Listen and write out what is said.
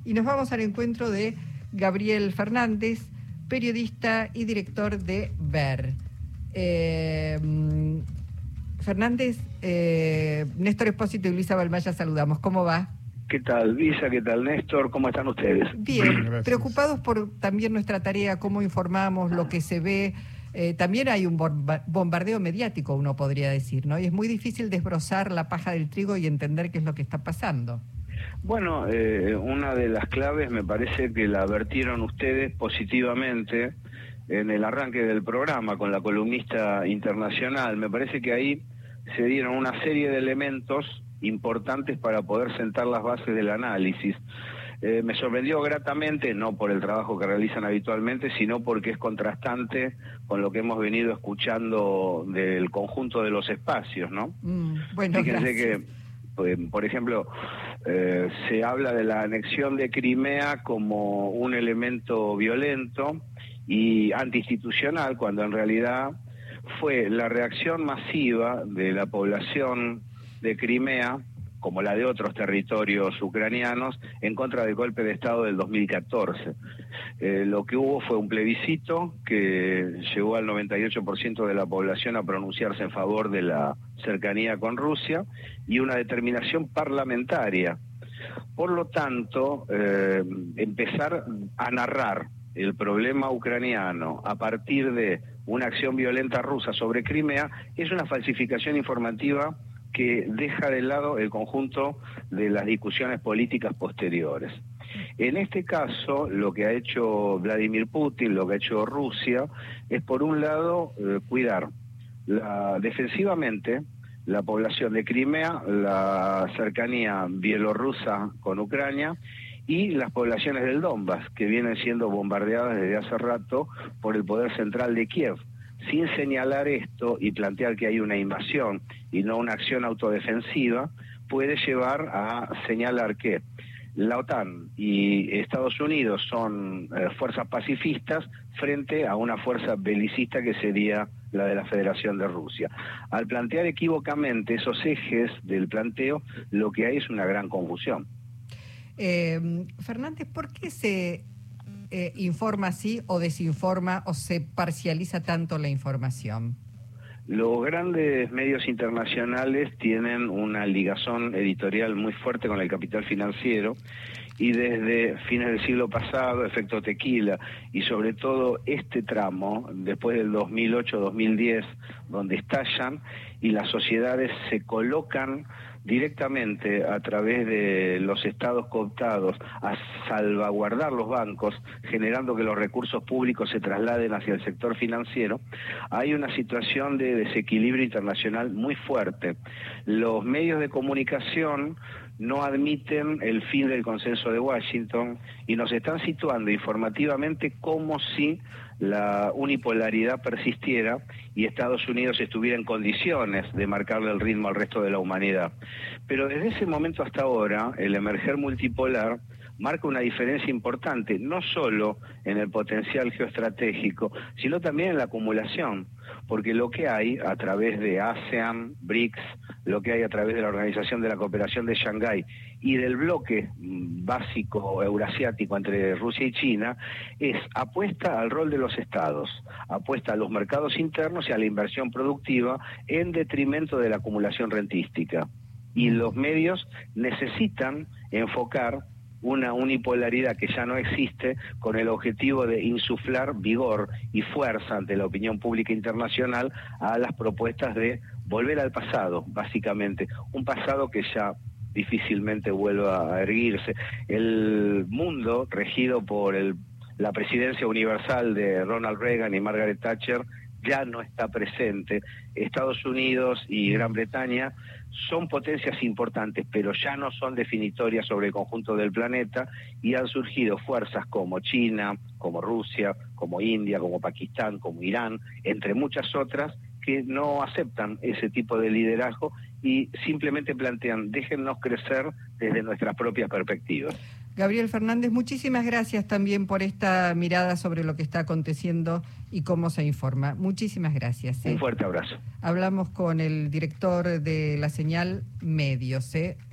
y nos vamos al encuentro de Gabriel Fernández, periodista y director de VER. Fernández, Néstor Espósito y Luisa Balmaya saludamos. ¿Cómo va? ¿Qué tal, Luisa? ¿Qué tal, Néstor? ¿Cómo están ustedes? Bien, Gracias. Preocupados por también nuestra tarea, cómo informamos, lo que se ve. También hay un bombardeo mediático, uno podría decir, ¿no? Y es muy difícil desbrozar la paja del trigo y entender qué es lo que está pasando. Bueno, una de las claves me parece que la vertieron ustedes positivamente en el arranque del programa con la columnista internacional. Me parece que ahí se dieron una serie de elementos importantes para poder sentar las bases del análisis. Me sorprendió gratamente, no por el trabajo que realizan habitualmente, sino porque es contrastante con lo que hemos venido escuchando del conjunto de los espacios, ¿no? Bueno, fíjense gracias. que, por ejemplo, se habla de la anexión de Crimea como un elemento violento y antiinstitucional, cuando en realidad fue la reacción masiva de la población de Crimea, como la de otros territorios ucranianos, en contra del golpe de Estado del 2014. Lo que hubo fue un plebiscito que llevó al 98% de la población a pronunciarse en favor de la cercanía con Rusia y una determinación parlamentaria. Por lo tanto, empezar a narrar el problema ucraniano a partir de una acción violenta rusa sobre Crimea es una falsificación informativa que deja de lado el conjunto de las discusiones políticas posteriores. En este caso, lo que ha hecho Vladimir Putin, lo que ha hecho Rusia, es por un lado cuidar defensivamente la población de Crimea, la cercanía bielorrusa con Ucrania y las poblaciones del Donbass, que vienen siendo bombardeadas desde hace rato por el poder central de Kiev. Sin señalar esto y plantear que hay una invasión y no una acción autodefensiva, puede llevar a señalar que la OTAN y Estados Unidos son fuerzas pacifistas frente a una fuerza belicista que sería la de la Federación de Rusia. Al plantear equívocamente esos ejes del planteo, lo que hay es una gran confusión. Fernández, ¿por qué se informa así o desinforma o se parcializa tanto la información? Los grandes medios internacionales tienen una ligazón editorial muy fuerte con el capital financiero y desde fines del siglo pasado, efecto tequila, y sobre todo este tramo, después del 2008-2010, donde estallan y las sociedades se colocan directamente a través de los estados cooptados a salvaguardar los bancos, generando que los recursos públicos se trasladen hacia el sector financiero, hay una situación de desequilibrio internacional muy fuerte. Los medios de comunicación no admiten el fin del consenso de Washington y nos están situando informativamente como si la unipolaridad persistiera y Estados Unidos estuviera en condiciones de marcarle el ritmo al resto de la humanidad. Pero desde ese momento hasta ahora, el emerger multipolar marca una diferencia importante, no solo en el potencial geoestratégico, sino también en la acumulación, porque lo que hay a través de ASEAN, BRICS, lo que hay a través de la Organización de la Cooperación de Shanghái y del bloque básico eurasiático entre Rusia y China, es apuesta al rol de los estados, apuesta a los mercados internos y a la inversión productiva en detrimento de la acumulación rentística. Y los medios necesitan enfocar una unipolaridad que ya no existe con el objetivo de insuflar vigor y fuerza ante la opinión pública internacional a las propuestas de volver al pasado, básicamente, un pasado que ya difícilmente vuelva a erguirse. El mundo regido por la presidencia universal de Ronald Reagan y Margaret Thatcher ya no está presente. Estados Unidos y Gran Bretaña son potencias importantes, pero ya no son definitorias sobre el conjunto del planeta, y han surgido fuerzas como China, como Rusia, como India, como Pakistán, como Irán, entre muchas otras, que no aceptan ese tipo de liderazgo y simplemente plantean, déjennos crecer desde nuestras propias perspectivas. Gabriel Fernández, muchísimas gracias también por esta mirada sobre lo que está aconteciendo y cómo se informa. Muchísimas gracias. Un fuerte abrazo. Hablamos con el director de la señal Medios.